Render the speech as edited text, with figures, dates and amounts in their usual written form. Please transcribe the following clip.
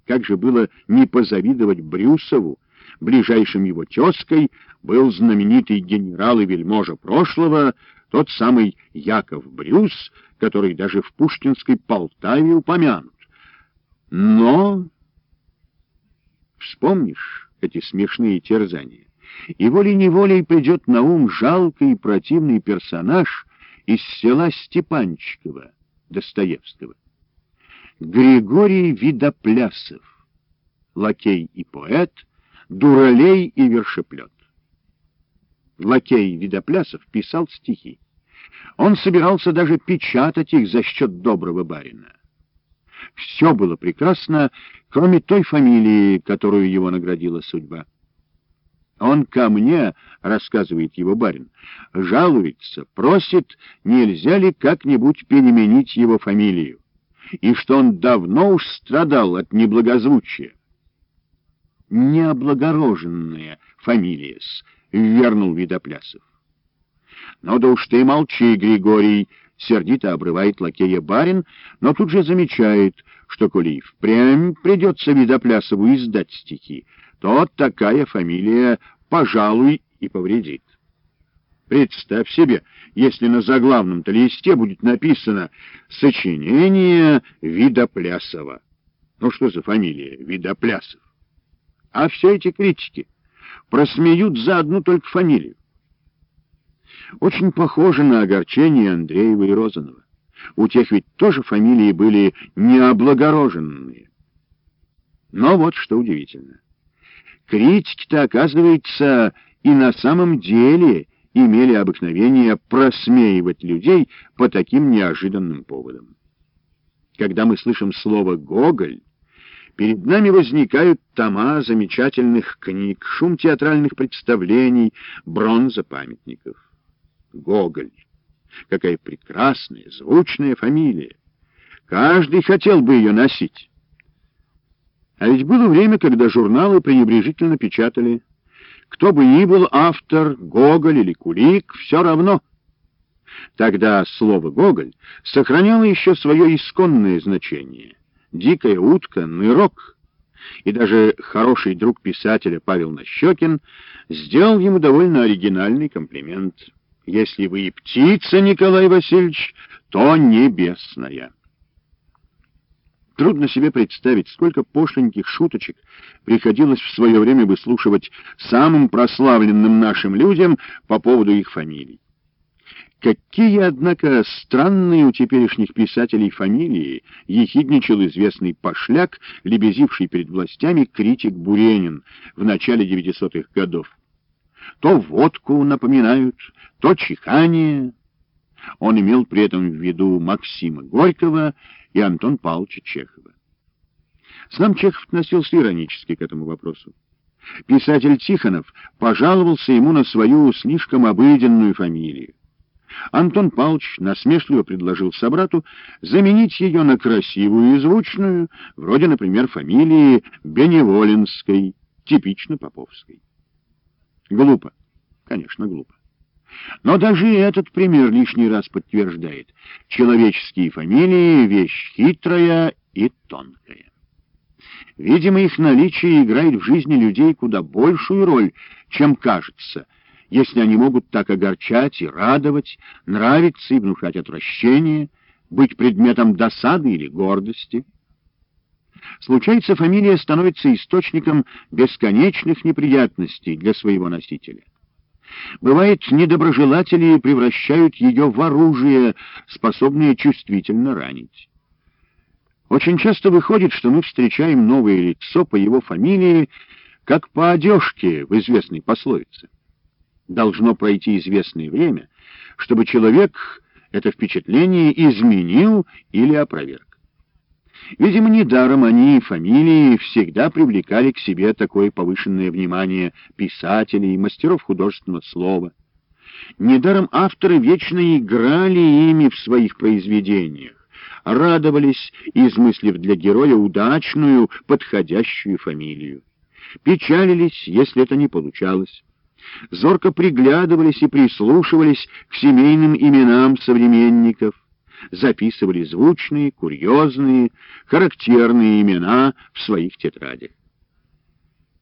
Как же было не позавидовать Брюсову? Ближайшим его тезкой был знаменитый генерал и вельможа прошлого, тот самый Яков Брюс, который даже в пушкинской Полтаве упомянут. Но вспомнишь эти смешные терзания, и волей-неволей придет на ум жалкий и противный персонаж из села Степанчиково Достоевского. Григорий Видоплясов, лакей и поэт, дуралей и вершеплет. Лакей Видоплясов писал стихи. Он собирался даже печатать их за счет доброго барина. Все было прекрасно, кроме той фамилии, которую его наградила судьба. Он ко мне, рассказывает его барин, жалуется, просит, нельзя ли как-нибудь переменить его фамилию, и что он давно уж страдал от неблагозвучия. Необлагороженная фамилия-с, вернул Видоплясов. «Ну да уж ты молчи, Григорий», — сердито обрывает лакея барин, но тут же замечает, что коли и впрямь придется Видоплясову издать стихи, то такая фамилия, пожалуй, и повредит. Представь себе, если на заглавном-то листе будет написано «Сочинение Видоплясова». Ну что за фамилия Видоплясов? А все эти критики просмеют за одну только фамилию. Очень похоже на огорчение Андреева и Розанова. У тех ведь тоже фамилии были необлагороженные. Но вот что удивительно. Критики-то, оказывается, и на самом деле имели обыкновение просмеивать людей по таким неожиданным поводам. Когда мы слышим слово «Гоголь», перед нами возникают тома замечательных книг, шум театральных представлений, бронза памятников. Гоголь. Какая прекрасная, звучная фамилия. Каждый хотел бы ее носить. А ведь было время, когда журналы пренебрежительно печатали: кто бы ни был автор, Гоголь или Кулик, все равно. Тогда слово «Гоголь» сохраняло еще свое исконное значение. Дикая утка, нырок. И даже хороший друг писателя Павел Нащекин сделал ему довольно оригинальный комплимент. Если вы и птица, Николай Васильевич, то небесная. Трудно себе представить, сколько пошленьких шуточек приходилось в свое время выслушивать самым прославленным нашим людям по поводу их фамилий. Какие, однако, странные у теперешних писателей фамилии, ехидничал известный пошляк, лебезивший перед властями критик Буренин в начале 900-х годов. То водку напоминают, то чихание. Он имел при этом в виду Максима Горького и Антона Павловича Чехова. Сам Чехов относился иронически к этому вопросу. Писатель Тихонов пожаловался ему на свою слишком обыденную фамилию. Антон Павлович насмешливо предложил собрату заменить ее на красивую и звучную, вроде, например, фамилии Беневолинской, типично поповской. Глупо. Конечно, глупо. Но даже этот пример лишний раз подтверждает: человеческие фамилии — вещь хитрая и тонкая. Видимо, их наличие играет в жизни людей куда большую роль, чем кажется, если они могут так огорчать и радовать, нравиться и внушать отвращение, быть предметом досады или гордости. Случается, фамилия становится источником бесконечных неприятностей для своего носителя. Бывает, недоброжелатели превращают ее в оружие, способное чувствительно ранить. Очень часто выходит, что мы встречаем новое лицо по его фамилии, как по одежке в известной пословице. Должно пройти известное время, чтобы человек это впечатление изменил или опроверг. Видимо, недаром они, фамилии, всегда привлекали к себе такое повышенное внимание писателей, мастеров художественного слова. Недаром авторы вечно играли ими в своих произведениях, радовались, измыслив для героя удачную, подходящую фамилию. Печалились, если это не получалось. Зорко приглядывались и прислушивались к семейным именам современников, записывали звучные, курьезные, характерные имена в своих тетрадях.